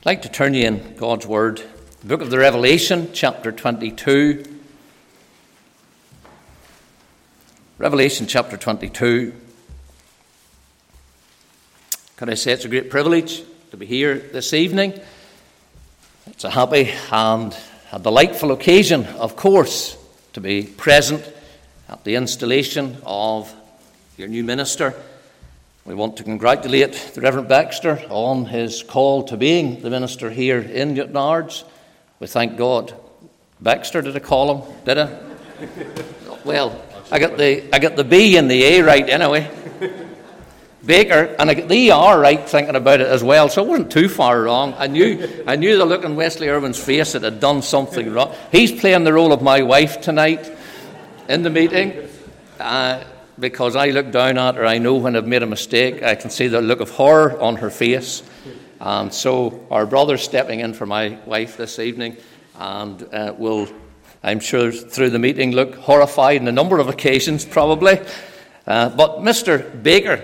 I'd like to turn you in God's Word, the book of the Revelation, chapter 22. Revelation chapter 22. Could I say it's a great privilege to be here this evening? It's a happy and a delightful occasion, of course, to be present at the installation of your new minister. We want to congratulate the Reverend Baxter on his call to being the minister here in Newtownards. We thank God. Baxter, did I call him? Did I? Well, I got the B and the A right anyway. Baker, and I got the ER right thinking about it as well, so it wasn't too far wrong. I knew the look on Wesley Irwin's face that had done something wrong. He's playing the role of my wife tonight in the meeting. Because I look down at her, I know when I've made a mistake. I can see the look of horror on her face. And so our brother's stepping in for my wife this evening and will, I'm sure, through the meeting look horrified on a number of occasions probably. But Mr. Baker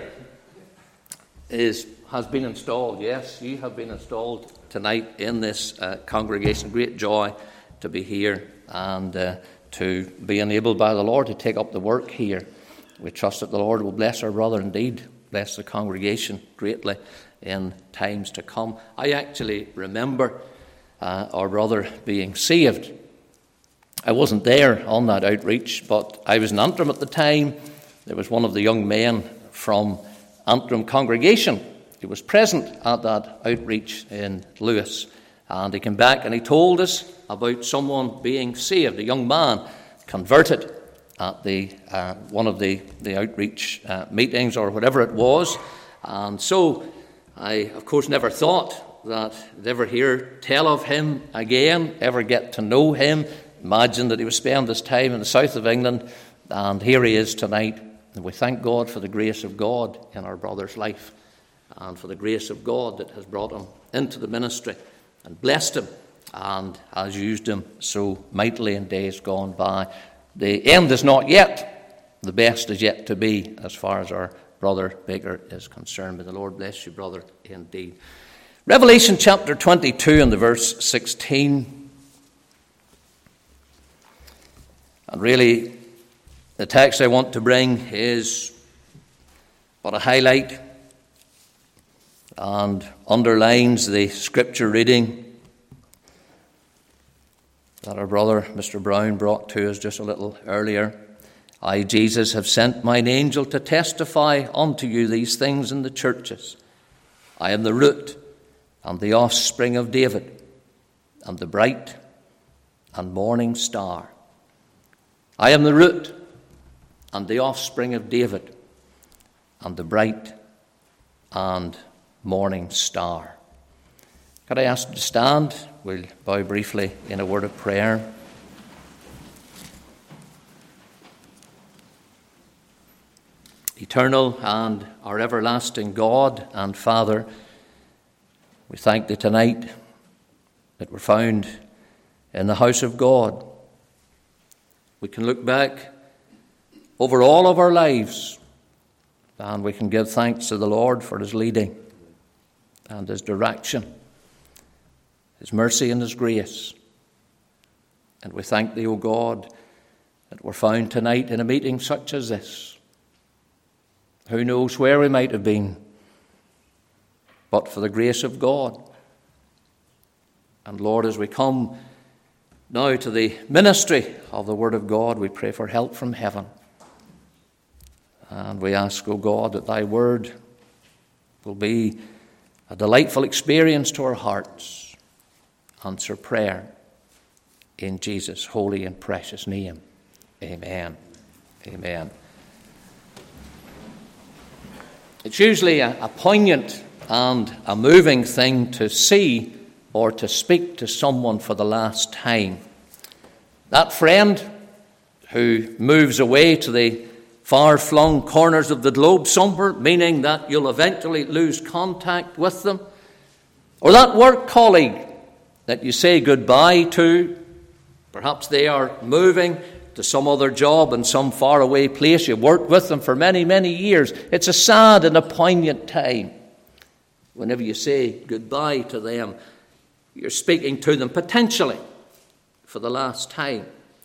has been installed. Yes, you have been installed tonight in this congregation. Great joy to be here and to be enabled by the Lord to take up the work here. We trust that the Lord will bless our brother indeed, bless the congregation greatly in times to come. I actually remember our brother being saved. I wasn't there on that outreach, but I was in Antrim at the time. There was one of the young men from Antrim congregation who was present at that outreach in Lewis. And he came back and he told us about someone being saved, a young man converted at the one of the outreach meetings or whatever it was. And so I, of course, never thought that I'd ever hear tell of him again, ever get to know him, imagine that he would spend his time in the south of England, and here he is tonight. And we thank God for the grace of God in our brother's life and for the grace of God that has brought him into the ministry and blessed him and has used him so mightily in days gone by. The end is not yet. The best is yet to be as far as our brother Baker is concerned. May the Lord bless you, brother, indeed. Revelation chapter 22 and the verse 16. And really, the text I want to bring is but a highlight and underlines the scripture reading that our brother Mr. Brown brought to us just a little earlier. I, Jesus, have sent mine angel to testify unto you these things in the churches. I am the root and the offspring of David, and the bright and morning star. I am the root and the offspring of David, and the bright and morning star. Could I ask you to stand? We'll bow briefly in a word of prayer. Eternal and our everlasting God and Father, we thank Thee tonight that we're found in the house of God. We can look back over all of our lives and we can give thanks to the Lord for His leading and His direction, His mercy and His grace. And we thank Thee, O God, that we're found tonight in a meeting such as this. Who knows where we might have been, but for the grace of God. And Lord, as we come now to the ministry of the Word of God, we pray for help from heaven. And we ask, O God, that Thy Word will be a delightful experience to our hearts. Answer prayer in Jesus' holy and precious name. Amen. Amen. It's usually a poignant and a moving thing to see or to speak to someone for the last time. That friend who moves away to the far-flung corners of the globe somewhere, meaning that you'll eventually lose contact with them. Or that work colleague that you say goodbye to. Perhaps they are moving to some other job in some faraway place. You've worked with them for many, many years. It's a sad and a poignant time whenever you say goodbye to them. you're speaking to them potentially for the last time.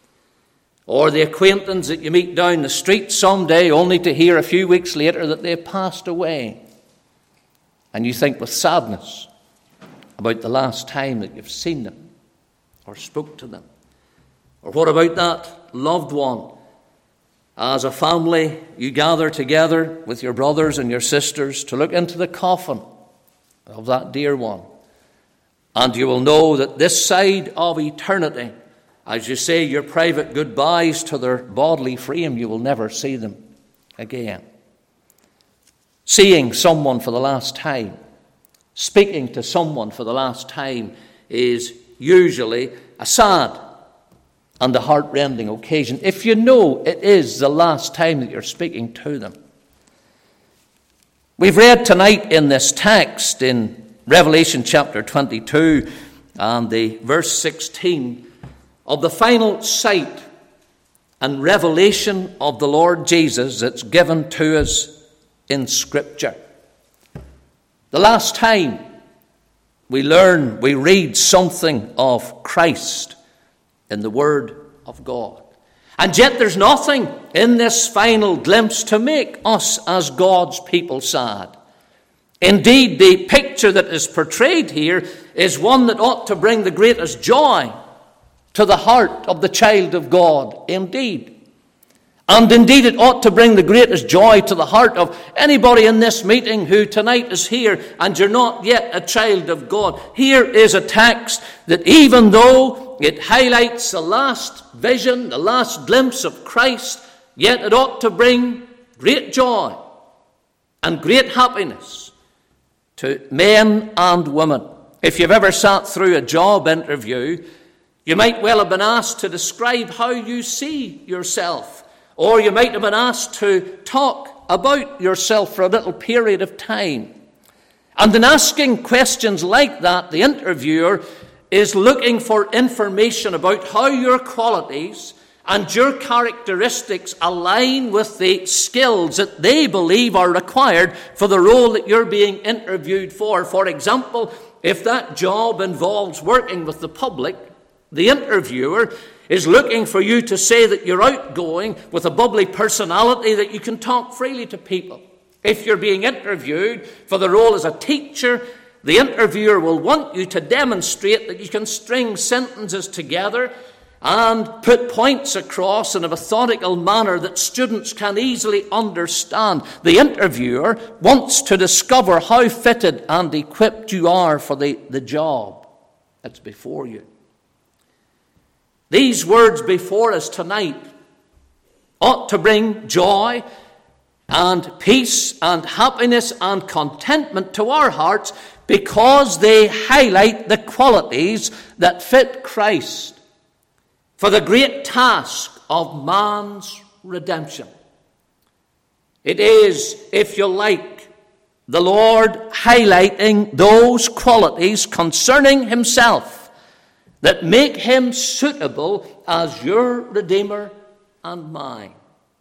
Or the acquaintance that you meet down the street someday only to hear a few weeks later that they've passed away. And you think with sadness about the last time that you've seen them or spoke to them. Or what about that loved one? As a family, you gather together with your brothers and your sisters to look into the coffin of that dear one. And you will know that this side of eternity, as you say your private goodbyes to their bodily frame, you will never see them again. Seeing someone for the last time, speaking to someone for the last time, is usually a sad and a heart-rending occasion, if you know it is the last time that you're speaking to them. We've read tonight in this text in Revelation chapter 22 and the verse 16 of the final sight and revelation of the Lord Jesus that's given to us in Scripture. The last time we read something of Christ in the Word of God. And yet there's nothing in this final glimpse to make us as God's people sad. Indeed, the picture that is portrayed here is one that ought to bring the greatest joy to the heart of the child of God, indeed. And indeed it ought to bring the greatest joy to the heart of anybody in this meeting who tonight is here and you're not yet a child of God. Here is a text that even though it highlights the last vision, the last glimpse of Christ, yet it ought to bring great joy and great happiness to men and women. If you've ever sat through a job interview, you might well have been asked to describe how you see yourself. Or you might have been asked to talk about yourself for a little period of time. And in asking questions like that, the interviewer is looking for information about how your qualities and your characteristics align with the skills that they believe are required for the role that you're being interviewed for. For example, if that job involves working with the public, the interviewer is looking for you to say that you're outgoing with a bubbly personality, that you can talk freely to people. If you're being interviewed for the role as a teacher, the interviewer will want you to demonstrate that you can string sentences together and put points across in a methodical manner that students can easily understand. The interviewer wants to discover how fitted and equipped you are for the job that's before you. These words before us tonight ought to bring joy and peace and happiness and contentment to our hearts because they highlight the qualities that fit Christ for the great task of man's redemption. It is, if you like, the Lord highlighting those qualities concerning himself that make him suitable as your Redeemer and mine.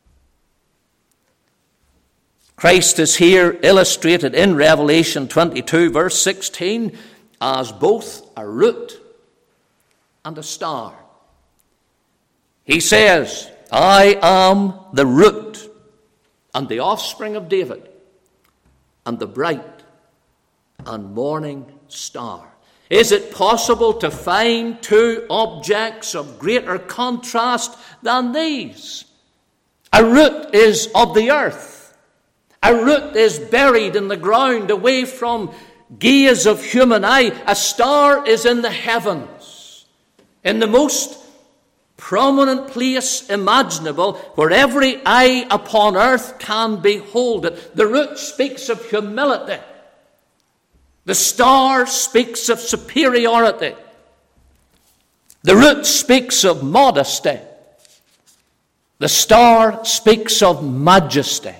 Christ is here illustrated in Revelation 22, verse 16, as both a root and a star. He says, I am the root and the offspring of David and the bright and morning star. Is it possible to find two objects of greater contrast than these? A root is of the earth. A root is buried in the ground away from gaze of human eye. A star is in the heavens, in the most prominent place imaginable where every eye upon earth can behold it. The root speaks of humility. The star speaks of superiority. The root speaks of modesty. The star speaks of majesty.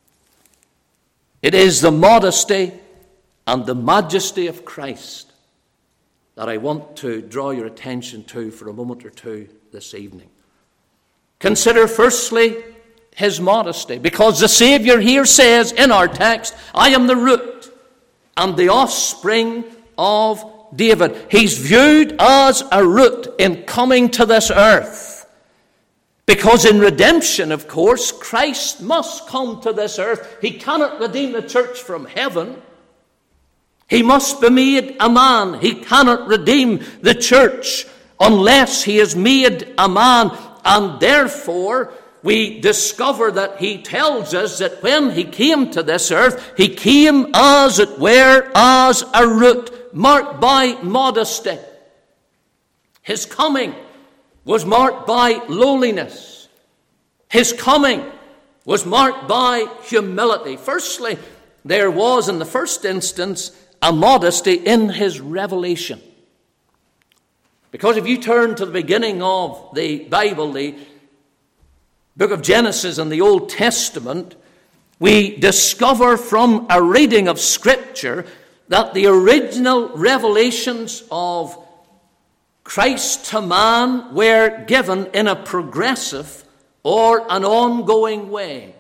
It is the modesty and the majesty of Christ that I want to draw your attention to for a moment or two this evening. Consider firstly his modesty, because the Savior here says in our text, I am the root and the offspring of David. He's viewed as a root in coming to this earth. Because in redemption, of course, Christ must come to this earth. He cannot redeem the church from heaven. He must be made a man. He cannot redeem the church unless he is made a man. And therefore, we discover that he tells us that when he came to this earth, he came, as it were, as a root, marked by modesty. His coming was marked by lowliness. His coming was marked by humility. Firstly, there was, in the first instance, a modesty in his revelation. Because if you turn to the beginning of the Bible, the book of Genesis in the Old Testament, we discover from a reading of Scripture that the original revelations of Christ to man were given in a progressive or an ongoing way.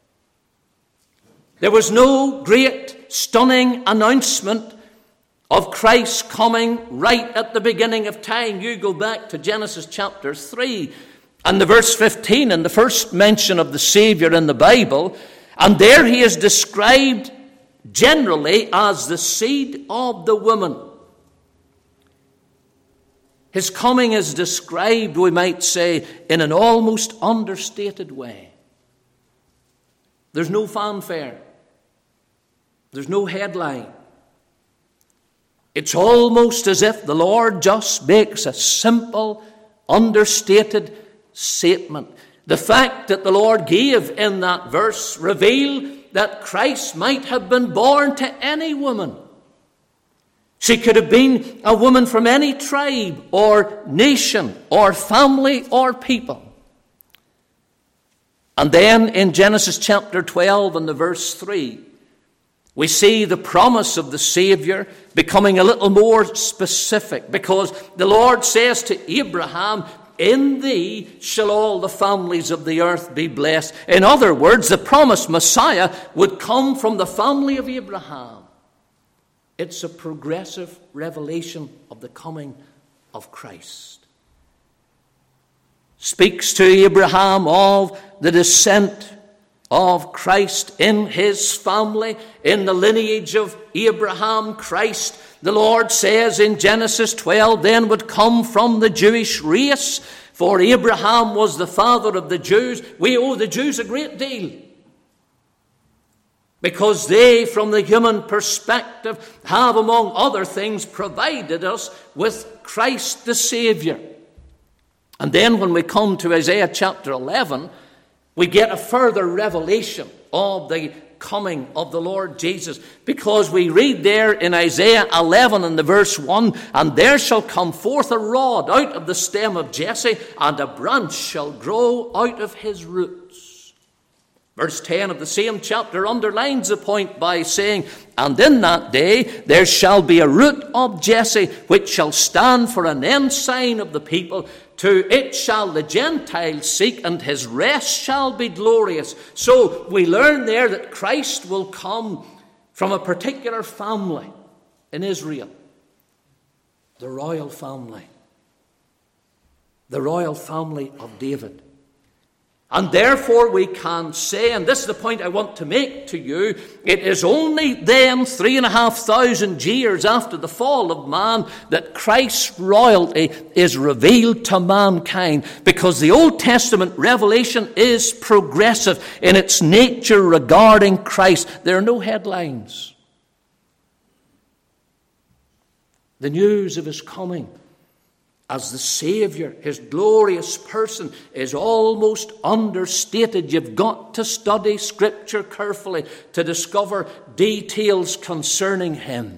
There was no great, stunning announcement of Christ coming right at the beginning of time. You go back to Genesis chapter 3 and the verse 15 and the first mention of the Savior in the Bible, and there he is described generally as the seed of the woman. His coming is described, we might say, in an almost understated way. There's no fanfare. There's no headline. It's almost as if the Lord just makes a simple, understated statement. The fact that the Lord gave in that verse revealed that Christ might have been born to any woman. She could have been a woman from any tribe or nation or family or people. And then in Genesis chapter 12 and the verse 3, we see the promise of the Savior becoming a little more specific, because the Lord says to Abraham, "In thee shall all the families of the earth be blessed." In other words, the promised Messiah would come from the family of Abraham. It's a progressive revelation of the coming of Christ. Speaks to Abraham of the descent of Christ in his family, in the lineage of Abraham. Christ, the Lord says in Genesis 12, then would come from the Jewish race, for Abraham was the father of the Jews. We owe the Jews a great deal, because they, from the human perspective, have, among other things, provided us with Christ the Savior. And then when we come to Isaiah chapter 11, we get a further revelation of the coming of the Lord Jesus, because we read there in Isaiah 11 and the verse 1, "And there shall come forth a rod out of the stem of Jesse, and a branch shall grow out of his roots." Verse 10 of the same chapter underlines the point by saying, "And in that day there shall be a root of Jesse, which shall stand for an ensign of the people. To it shall the Gentiles seek, and his rest shall be glorious." So we learn there that Christ will come from a particular family in Israel, the royal family of David. And therefore we can say, and this is the point I want to make to you, it is only then 3,500 years after the fall of man that Christ's royalty is revealed to mankind, because the Old Testament revelation is progressive in its nature regarding Christ. There are no headlines. The news of his coming as the Savior, his glorious person, is almost understated. You've got to study Scripture carefully to discover details concerning him.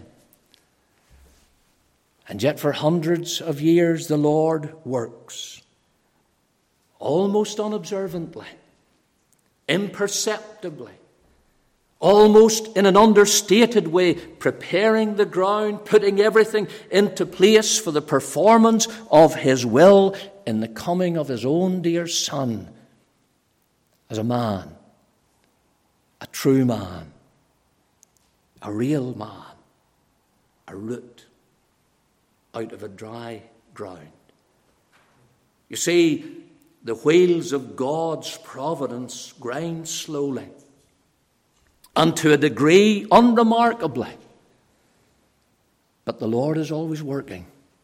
And yet for hundreds of years the Lord works, almost unobservantly, imperceptibly, almost in an understated way, preparing the ground, putting everything into place for the performance of his will in the coming of his own dear Son as a man, a true man, a real man, a root out of a dry ground. You see, the wheels of God's providence grind slowly and to a degree unremarkably. But the Lord is always working.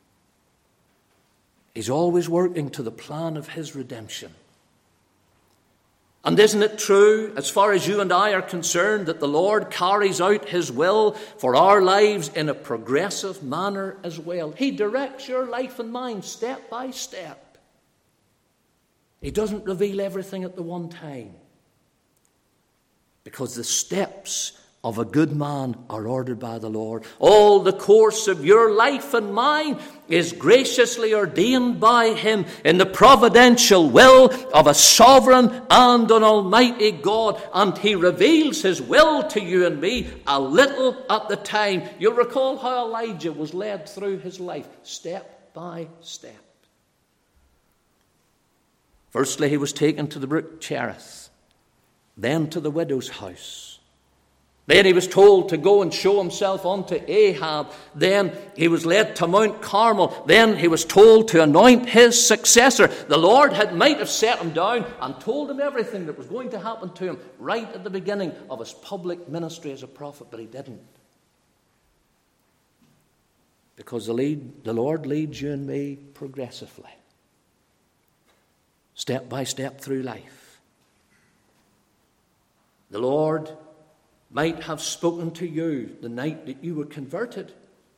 He's always working to the plan of his redemption. And isn't it true, as far as you and I are concerned, that the Lord carries out his will for our lives in a progressive manner as well? He directs your life and mine step by step. He doesn't reveal everything at the one time, because the steps of a good man are ordered by the Lord. All the course of your life and mine is graciously ordained by him in the providential will of a sovereign and an almighty God. And he reveals his will to you and me a little at the time. You'll recall how Elijah was led through his life, step by step. Firstly, he was taken to the brook Cherith, then to the widow's house. Then he was told to go and show himself unto Ahab. Then he was led to Mount Carmel. Then he was told to anoint his successor. The Lord might have set him down and told him everything that was going to happen to him right at the beginning of his public ministry as a prophet, but he didn't. Because the Lord leads you and me progressively, step by step through life. The Lord might have spoken to you the night that you were converted.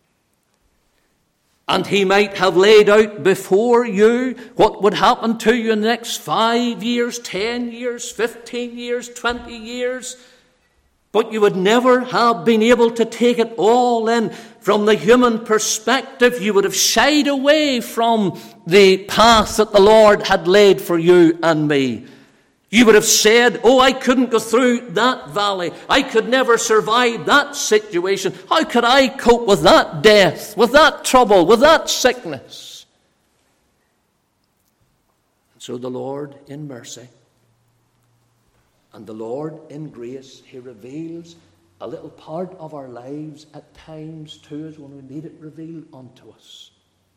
And he might have laid out before you what would happen to you in the next 5 years, 10 years, 15 years, 20 years. But you would never have been able to take it all in from the human perspective. You would have shied away from the path that the Lord had laid for you and me. You would have said, oh, I couldn't go through that valley. I could never survive that situation. How could I cope with that death, with that trouble, with that sickness? And so the Lord in mercy and the Lord in grace, he reveals a little part of our lives at times to us when we need it revealed unto us.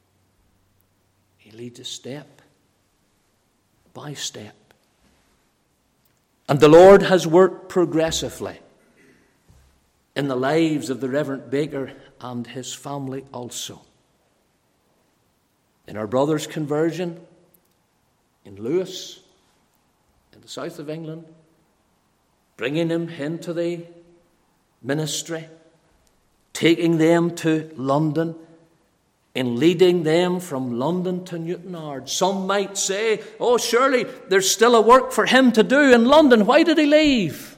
He leads us step by step. And the Lord has worked progressively in the lives of the Reverend Baker and his family also. In our brother's conversion, in Lewis, in the south of England, bringing him into the ministry, taking them to London, in leading them from London to Newtonard. Some might say, oh, surely there's still a work for him to do in London. Why did he leave?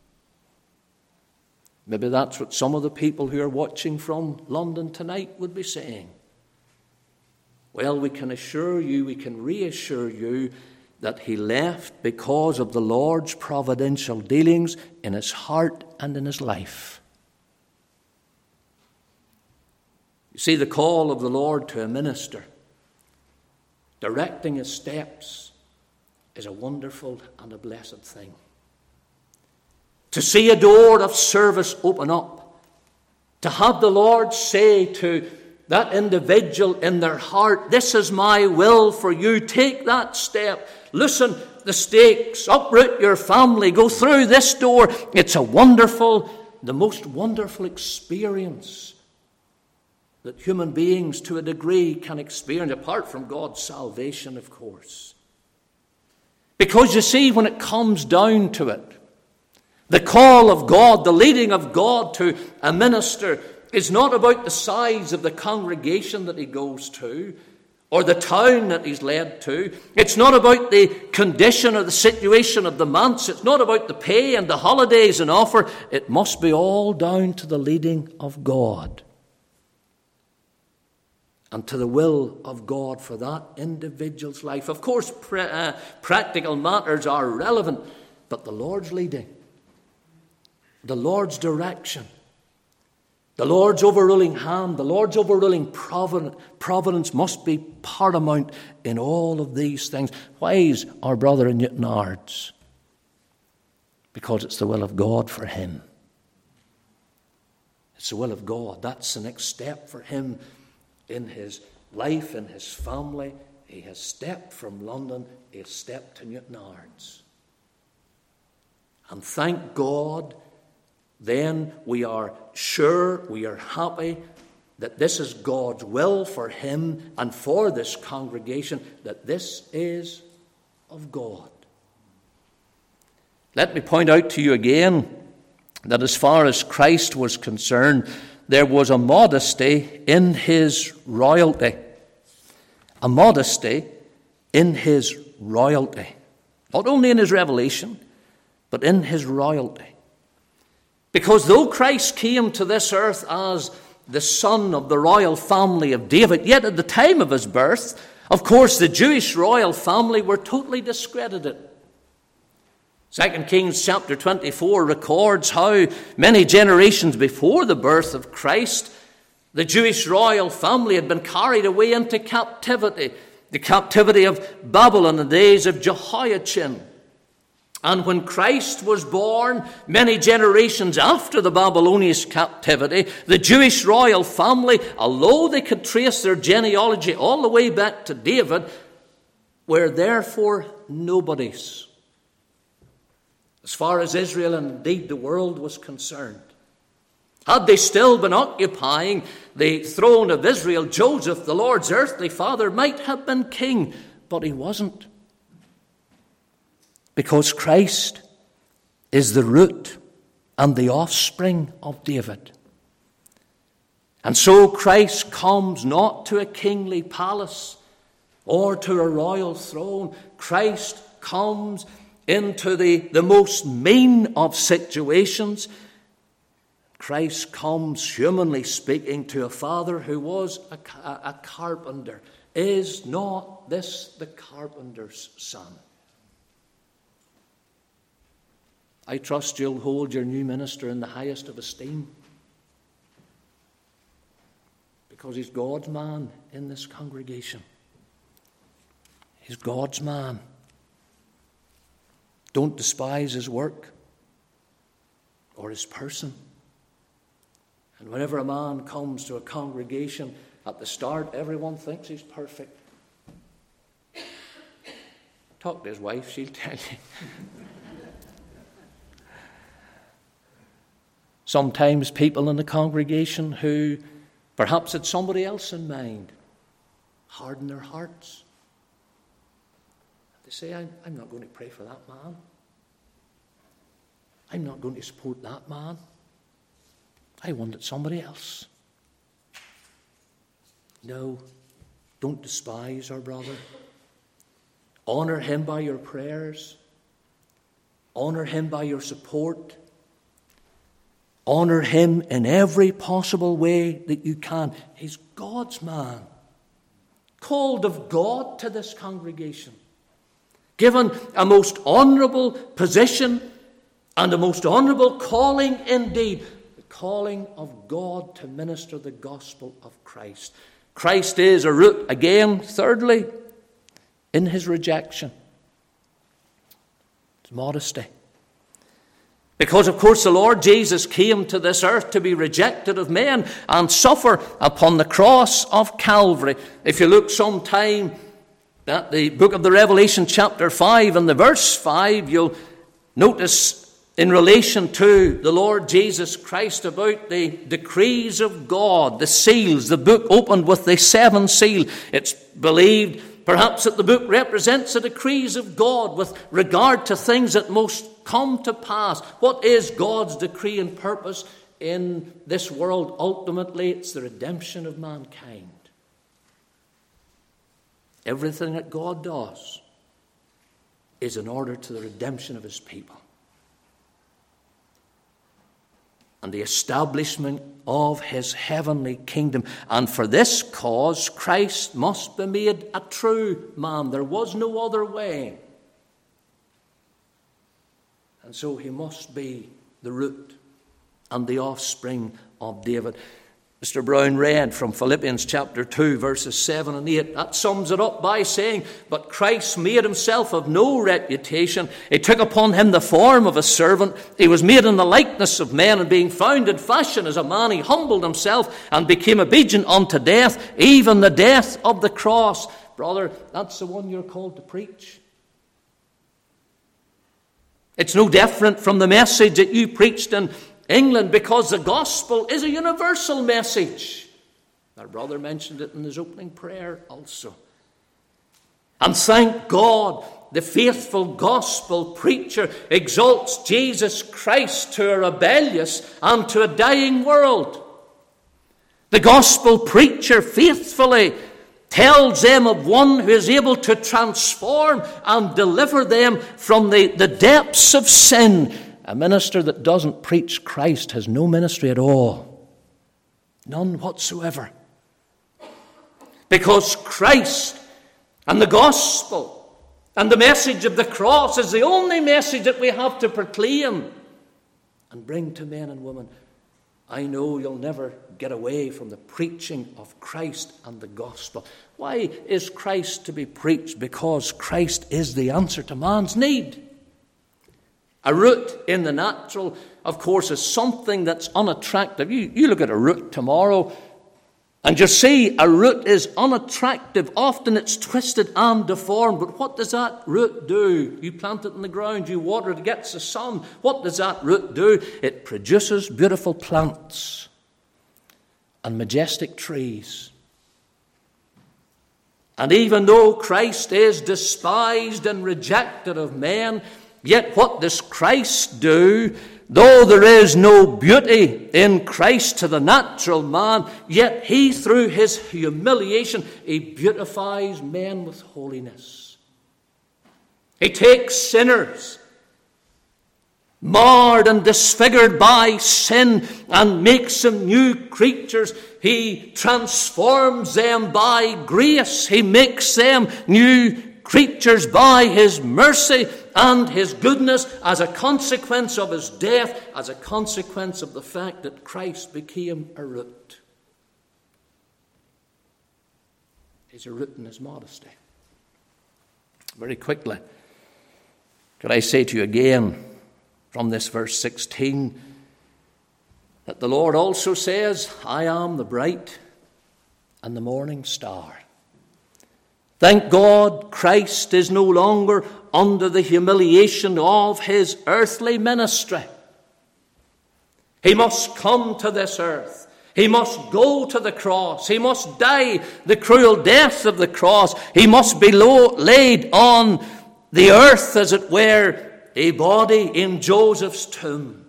Maybe that's what some of the people who are watching from London tonight would be saying. Well, we can assure you, we can reassure you that he left because of the Lord's providential dealings in his heart and in his life. You see, the call of the Lord to a minister, directing his steps, is a wonderful and a blessed thing. To see a door of service open up, to have the Lord say to that individual in their heart, this is my will for you, take that step, loosen the stakes, uproot your family, go through this door. It's a wonderful, the most wonderful experience that human beings to a degree can experience, apart from God's salvation, of course. Because you see, when it comes down to it, the call of God, the leading of God to a minister is not about the size of the congregation that he goes to or the town that he's led to. It's not about the condition or the situation of the manse. It's not about the pay and the holidays and offer. It must be all down to the leading of God and to the will of God for that individual's life. Of course, practical matters are relevant, but the Lord's leading, the Lord's direction, the Lord's overruling hand, the Lord's overruling providence must be paramount in all of these things. Why is our brother in Newtonards? Because it's the will of God for him. It's the will of God. That's the next step for him in his life, in his family. He has stepped from London, he has stepped to Newtownards. And thank God, then we are sure, we are happy that this is God's will for him and for this congregation, that this is of God. Let me point out to you again that as far as Christ was concerned, there was a modesty in his royalty. A modesty in his royalty. Not only in his revelation, but in his royalty. Because though Christ came to this earth as the son of the royal family of David, yet at the time of his birth, of course, the Jewish royal family were totally discredited. 2 Kings chapter 24 records how many generations before the birth of Christ, the Jewish royal family had been carried away into captivity, the captivity of Babylon in the days of Jehoiachin. And when Christ was born, many generations after the Babylonian captivity, the Jewish royal family, although they could trace their genealogy all the way back to David, were therefore nobodies, as far as Israel and indeed the world was concerned. Had they still been occupying the throne of Israel, Joseph, the Lord's earthly father, might have been king, but he wasn't. Because Christ is the root and the offspring of David. And so Christ comes not to a kingly palace or to a royal throne. Christ comes into the most mean of situations. Christ comes, humanly speaking, to a father who was a carpenter. Is not this the carpenter's son? I trust you'll hold your new minister in the highest of esteem, because he's God's man in this congregation. He's God's man. Don't despise his work or his person. And whenever a man comes to a congregation, at the start, everyone thinks he's perfect. Talk to his wife, she'll tell you. Sometimes people in the congregation who perhaps had somebody else in mind harden their hearts. They say, I'm not going to pray for that man. I'm not going to support that man. I wanted somebody else. No, don't despise our brother. Honor him by your prayers. Honor him by your support. Honor him in every possible way that you can. He's God's man, called of God to this congregation, given a most honourable position and a most honourable calling indeed, the calling of God to minister the gospel of Christ. Christ is a root, again, thirdly, in his rejection. It's modesty. Because, of course, the Lord Jesus came to this earth to be rejected of men and suffer upon the cross of Calvary. If you look sometime at the book of the Revelation, chapter 5, and the verse 5, you'll notice in relation to the Lord Jesus Christ about the decrees of God, the seals, the book opened with the seventh seal. It's believed perhaps that the book represents the decrees of God with regard to things that most come to pass. What is God's decree and purpose in this world? Ultimately, it's the redemption of mankind. Everything that God does is in order to the redemption of his people and the establishment of his heavenly kingdom. And for this cause, Christ must be made a true man. There was no other way. And so he must be the root and the offspring of David. Mr. Brown read from Philippians chapter 2, verses 7 and 8. That sums it up by saying, "But Christ made himself of no reputation. He took upon him the form of a servant. He was made in the likeness of men, and being found in fashion as a man, he humbled himself and became obedient unto death, even the death of the cross." Brother, that's the one you're called to preach. It's no different from the message that you preached in England, because the gospel is a universal message. Our brother mentioned it in his opening prayer also. And thank God, the faithful gospel preacher exalts Jesus Christ to a rebellious and to a dying world. The gospel preacher faithfully tells them of one who is able to transform and deliver them from the depths of sin. A minister that doesn't preach Christ has no ministry at all. None whatsoever. Because Christ and the gospel and the message of the cross is the only message that we have to proclaim and bring to men and women. I know you'll never get away from the preaching of Christ and the gospel. Why is Christ to be preached? Because Christ is the answer to man's need. A root in the natural, of course, is something that's unattractive. You look at a root tomorrow, and you see a root is unattractive. Often it's twisted and deformed. But what does that root do? You plant it in the ground, you water it, it gets the sun. What does that root do? It produces beautiful plants and majestic trees. And even though Christ is despised and rejected of men, yet what does Christ do? Though there is no beauty in Christ to the natural man, yet he, through his humiliation, he beautifies men with holiness. He takes sinners, marred and disfigured by sin, and makes them new creatures. He transforms them by grace. He makes them new creatures by his mercy and his goodness, as a consequence of his death, as a consequence of the fact that Christ became a root. He's a root in his modesty. Very quickly, could I say to you again from this verse 16 that the Lord also says, I am the bright and the morning star. Thank God Christ is no longer under the humiliation of his earthly ministry. He must come to this earth. He must go to the cross. He must die the cruel death of the cross. He must be laid on the earth, as it were, a body in Joseph's tomb.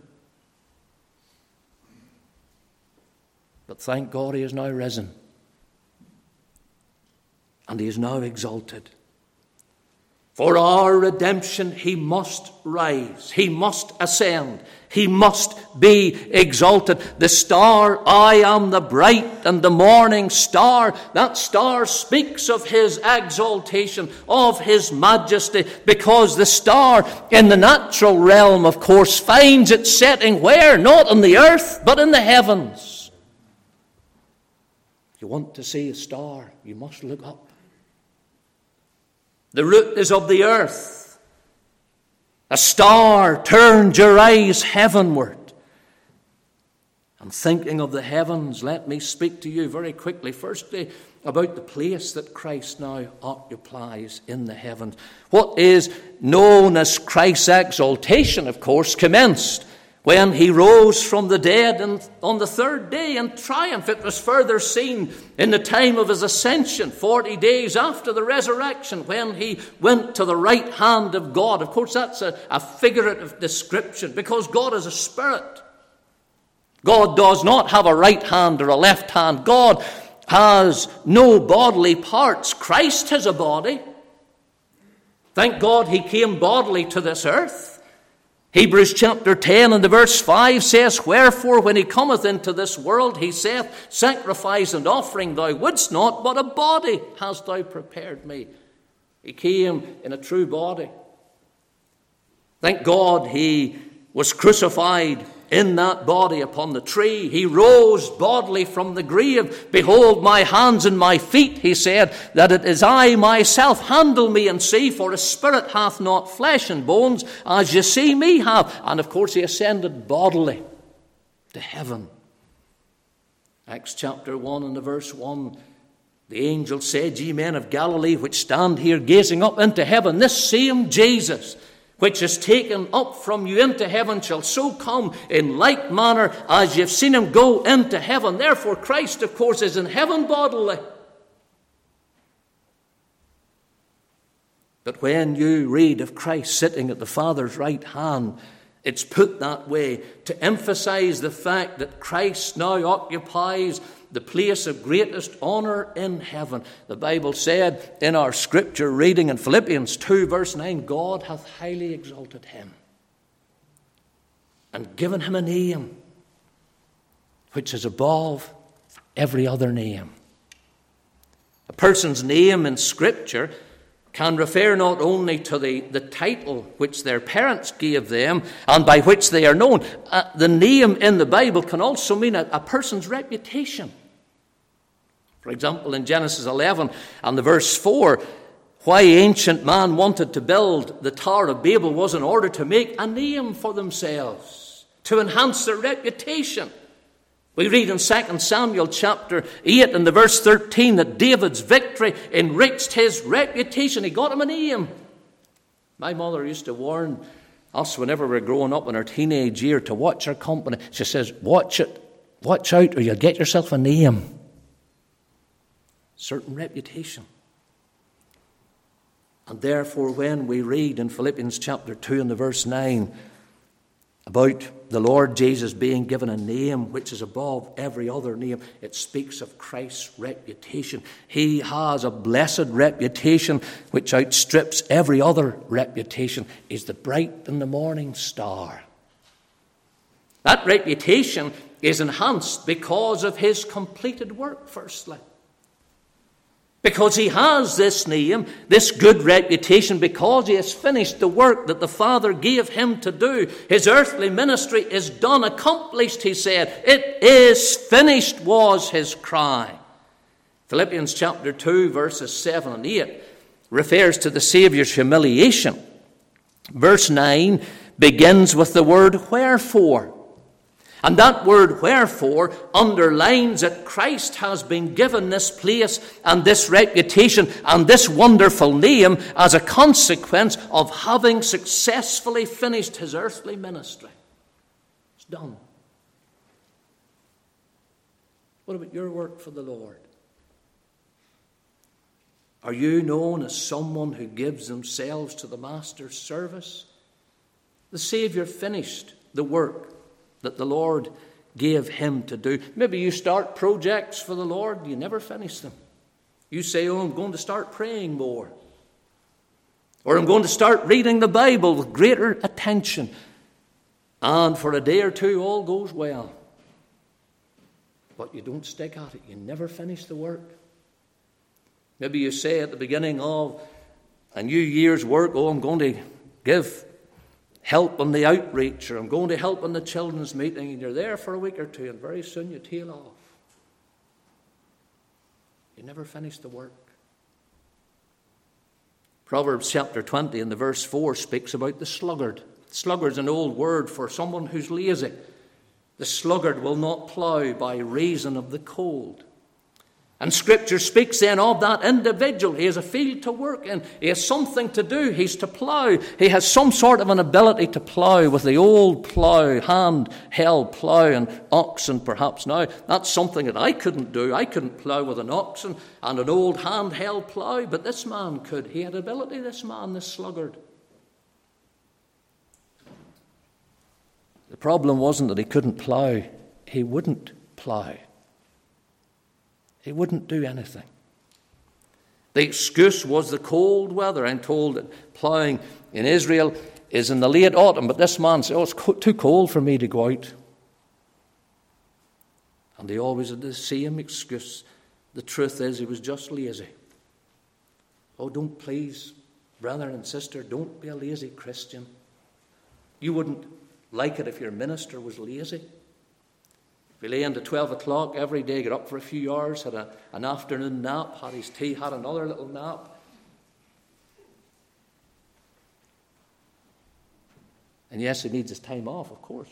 But thank God he is now risen. And he is now exalted. For our redemption, he must rise. He must ascend. He must be exalted. The star, I am the bright and the morning star. That star speaks of his exaltation, of his majesty, because the star in the natural realm, of course, finds its setting where? Not on the earth, but in the heavens. If you want to see a star, you must look up. The root is of the earth. A star, turn your eyes heavenward. And thinking of the heavens, let me speak to you very quickly, firstly, about the place that Christ now occupies in the heavens. What is known as Christ's exaltation, of course, commenced when he rose from the dead and on the third day in triumph. It was further seen in the time of his ascension, 40 days after the resurrection, when he went to the right hand of God. Of course, that's a figurative description, because God is a spirit. God does not have a right hand or a left hand. God has no bodily parts. Christ has a body. Thank God he came bodily to this earth. Hebrews chapter 10 and the verse 5 says, Wherefore when he cometh into this world, he saith, Sacrifice and offering thou wouldst not, but a body hast thou prepared me. He came in a true body. Thank God he was crucified in that body upon the tree. He rose bodily from the grave. Behold my hands and my feet, he said, that it is I myself. Handle me and see, for a spirit hath not flesh and bones, as you see me have. And of course he ascended bodily to heaven. Acts chapter 1 and the verse 1, the angel said, Ye men of Galilee, which stand here gazing up into heaven, this same Jesus, which is taken up from you into heaven, shall so come in like manner as you've seen him go into heaven. Therefore Christ, of course, is in heaven bodily. But when you read of Christ sitting at the Father's right hand, it's put that way to emphasize the fact that Christ now occupies the place of greatest honor in heaven. The Bible said in our scripture reading in Philippians 2 verse 9, God hath highly exalted him and given him a name which is above every other name. A person's name in scripture can refer not only to the title which their parents gave them and by which they are known. The name in the Bible can also mean a person's reputation. For example, in Genesis 11 and the verse 4, why ancient man wanted to build the Tower of Babel was in order to make a name for themselves, to enhance their reputation. We read in 2 Samuel chapter 8 and the verse 13 that David's victory enriched his reputation. He got him a name. My mother used to warn us whenever we were growing up in our teenage year to watch our company. She says, watch out or you'll get yourself a name. Certain reputation. And therefore when we read in Philippians chapter 2 and the verse 9 about the Lord Jesus being given a name which is above every other name, it speaks of Christ's reputation. He has a blessed reputation which outstrips every other reputation. He's the bright and the morning star. That reputation is enhanced because of his completed work, firstly. Because he has this name, this good reputation, because he has finished the work that the Father gave him to do. His earthly ministry is done, accomplished, he said. It is finished was his cry. Philippians chapter 2, verses 7 and 8 refers to the Saviour's humiliation. Verse 9 begins with the word wherefore. And that word wherefore underlines that Christ has been given this place and this reputation and this wonderful name as a consequence of having successfully finished his earthly ministry. It's done. What about your work for the Lord? Are you known as someone who gives themselves to the Master's service? The Saviour finished the work that the Lord gave him to do. Maybe you start projects for the Lord, you never finish them. You say, I'm going to start praying more. Or I'm going to start reading the Bible with greater attention. And for a day or two, all goes well. But you don't stick at it. You never finish the work. Maybe you say at the beginning of a new year's work, I'm going to give help on the outreach, or I'm going to help on the children's meeting, and you're there for a week or two, and very soon you tail off. You never finish the work. Proverbs chapter 20 and the verse 4 speaks about the sluggard. Sluggard's an old word for someone who's lazy. The sluggard will not plough by reason of the cold. And Scripture speaks then of that individual. He has a field to work in. He has something to do. He's to plough. He has some sort of an ability to plough with the old plough, hand-held plough and oxen perhaps now. That's something that I couldn't do. I couldn't plough with an oxen and an old hand-held plough, but this man could. He had ability, this man, this sluggard. The problem wasn't that he couldn't plough. He wouldn't plough. He wouldn't do anything. The excuse was the cold weather. I'm told that ploughing in Israel is in the late autumn, but this man said, it's too cold for me to go out. And they always had the same excuse. The truth is, he was just lazy. Don't please, brother and sister, don't be a lazy Christian. You wouldn't like it if your minister was lazy. If he lay into 12 o'clock every day, got up for a few hours, had an afternoon nap, had his tea, had another little nap. And yes, he needs his time off, of course.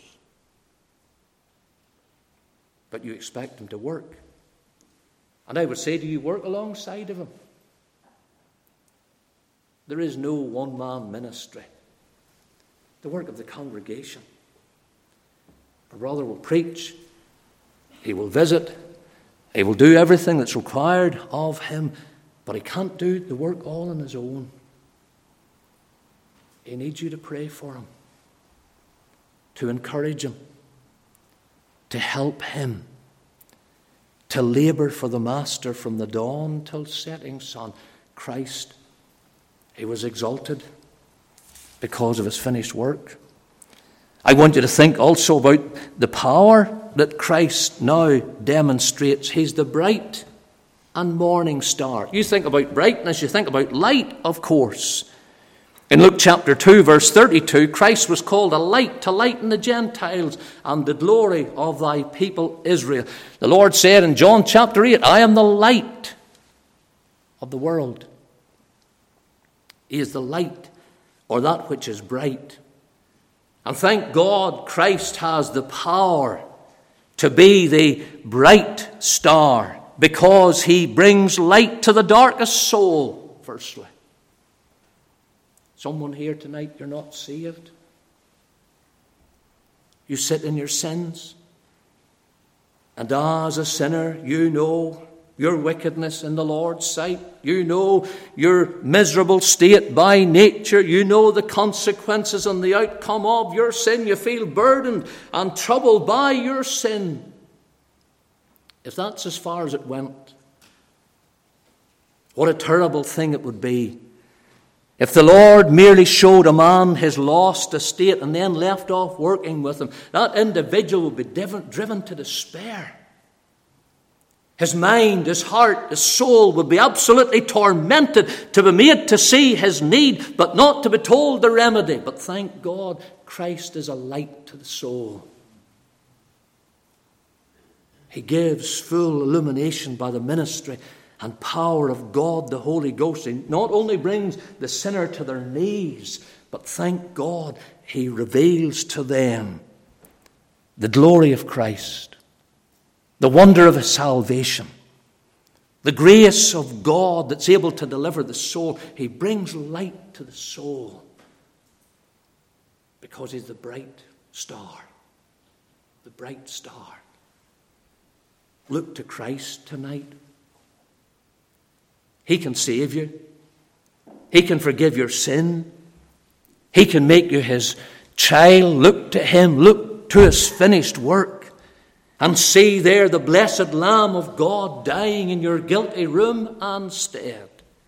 But you expect him to work. And I would say, do you work alongside of him? There is no one-man ministry. The work of the congregation. A brother will preach, he will visit, he will do everything that's required of him, but he can't do the work all on his own. He needs you to pray for him, to encourage him, to help him, to labour for the Master from the dawn till setting sun. Christ, he was exalted because of his finished work. I want you to think also about the power that Christ now demonstrates. He's the bright and morning star. You think about brightness, you think about light, of course. In Luke chapter 2, verse 32, Christ was called a light to lighten the Gentiles and the glory of thy people Israel. The Lord said in John chapter 8, I am the light of the world. He is the light, or that which is bright. And thank God Christ has the power to be the bright star, because he brings light to the darkest soul, firstly. Someone here tonight, you're not saved. You sit in your sins. And as a sinner, you know your wickedness in the Lord's sight. You know your miserable state by nature. You know the consequences and the outcome of your sin. You feel burdened and troubled by your sin. If that's as far as it went, what a terrible thing it would be if the Lord merely showed a man his lost estate and then left off working with him. That individual would be driven to despair. His mind, his heart, his soul would be absolutely tormented to be made to see his need, but not to be told the remedy. But thank God, Christ is a light to the soul. He gives full illumination by the ministry and power of God, the Holy Ghost. He not only brings the sinner to their knees, but thank God, he reveals to them the glory of Christ, the wonder of his salvation, the grace of God that's able to deliver the soul. He brings light to the soul because he's the bright star. The bright star. Look to Christ tonight. He can save you. He can forgive your sin. He can make you his child. Look to him. Look to his finished work. And see there the blessed Lamb of God dying in your guilty room and stead.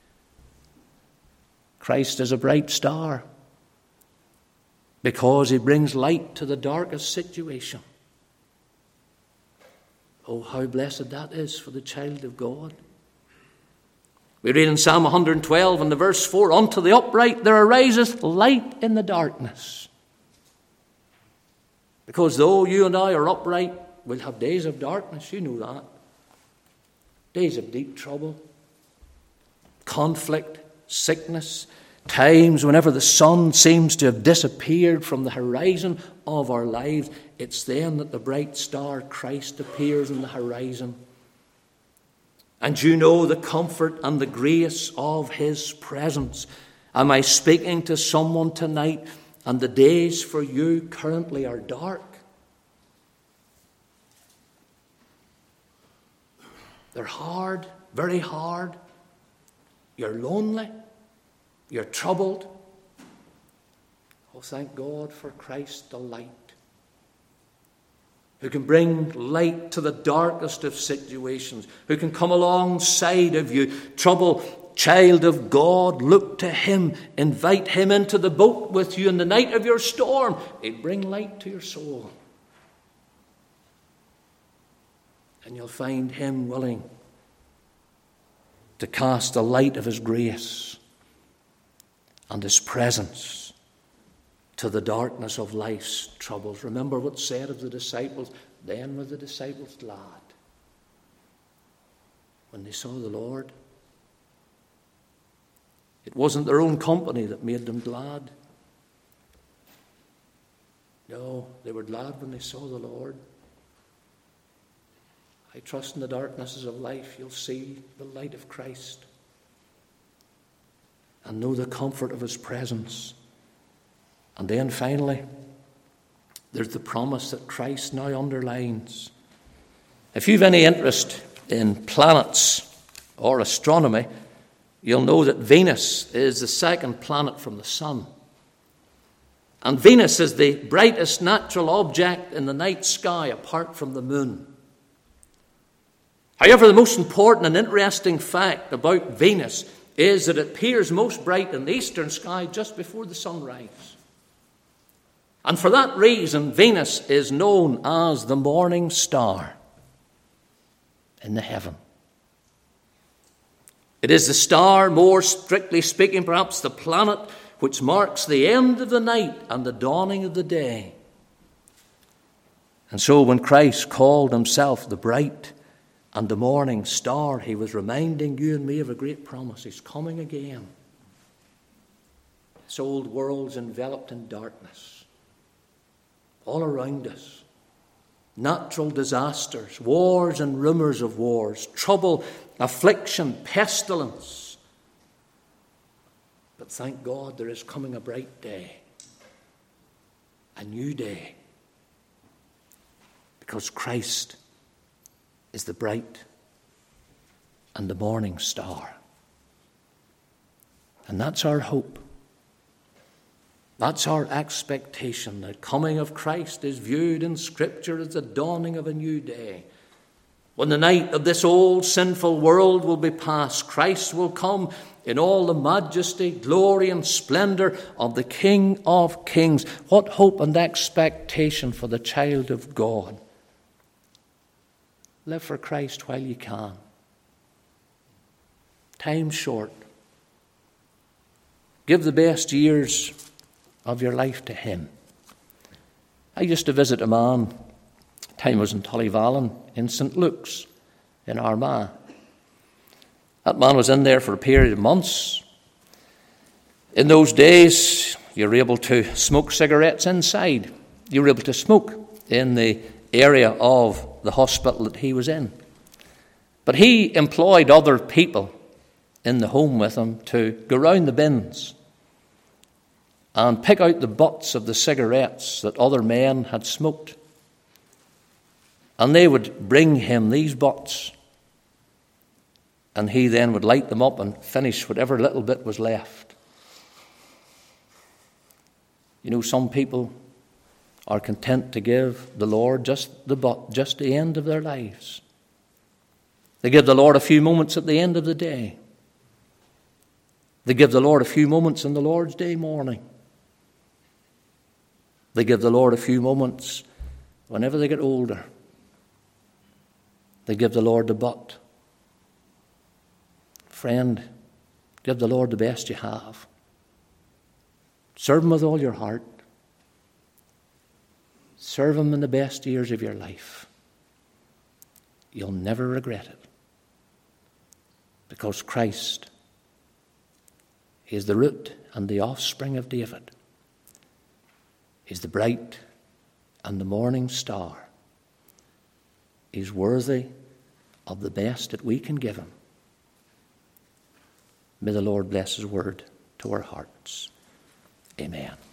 Christ is a bright star because he brings light to the darkest situation. Oh, how blessed that is for the child of God. We read in Psalm 112 and the verse 4, unto the upright there ariseth light in the darkness. Because though you and I are upright, we'll have days of darkness, you know that. Days of deep trouble, conflict, sickness, times whenever the sun seems to have disappeared from the horizon of our lives. It's then that the bright star Christ appears in the horizon. And you know the comfort and the grace of his presence. Am I speaking to someone tonight, and the days for you currently are dark? They're hard, very hard. You're lonely. You're troubled. Oh, thank God for Christ the light, who can bring light to the darkest of situations, who can come alongside of you. Trouble, child of God, look to him. Invite him into the boat with you in the night of your storm. He'll bring light to your soul. And you'll find him willing to cast the light of his grace and his presence to the darkness of life's troubles. Remember what's said of the disciples. Then were the disciples glad when they saw the Lord. It wasn't their own company that made them glad. No, they were glad when they saw the Lord. I trust in the darknesses of life you'll see the light of Christ and know the comfort of his presence. And then finally, there's the promise that Christ now underlines. If you've any interest in planets or astronomy, you'll know that Venus is the second planet from the sun. And Venus is the brightest natural object in the night sky apart from the moon. However, the most important and interesting fact about Venus is that it appears most bright in the eastern sky just before the sunrise. And for that reason, Venus is known as the morning star in the heaven. It is the star, more strictly speaking, perhaps the planet, which marks the end of the night and the dawning of the day. And so when Christ called himself the bright and the morning star, he was reminding you and me of a great promise. He's coming again. This old world's enveloped in darkness. All around us. Natural disasters, wars and rumors of wars, trouble, affliction, pestilence. But thank God there is coming a bright day. A new day. Because Christ is the bright and the morning star. And that's our hope. That's our expectation. The coming of Christ is viewed in Scripture as the dawning of a new day. When the night of this old sinful world will be past, Christ will come in all the majesty, glory, and splendor of the King of Kings. What hope and expectation for the child of God. Live for Christ while you can. Time's short. Give the best years of your life to him. I used to visit a man, time was in Tullyvallen, in St. Luke's, in Armagh. That man was in there for a period of months. In those days, you were able to smoke cigarettes inside. You were able to smoke in the area of the hospital that he was in. But he employed other people in the home with him to go round the bins and pick out the butts of the cigarettes that other men had smoked. And they would bring him these butts, and he then would light them up and finish whatever little bit was left. You know, some people are content to give the Lord just the butt, just the end of their lives. They give the Lord a few moments at the end of the day. They give the Lord a few moments in the Lord's day morning. They give the Lord a few moments whenever they get older. They give the Lord the butt. Friend, give the Lord the best you have. Serve him with all your heart. Serve him in the best years of your life. You'll never regret it. Because Christ is the root and the offspring of David. He's the bright and the morning star. He's worthy of the best that we can give him. May the Lord bless his word to our hearts. Amen.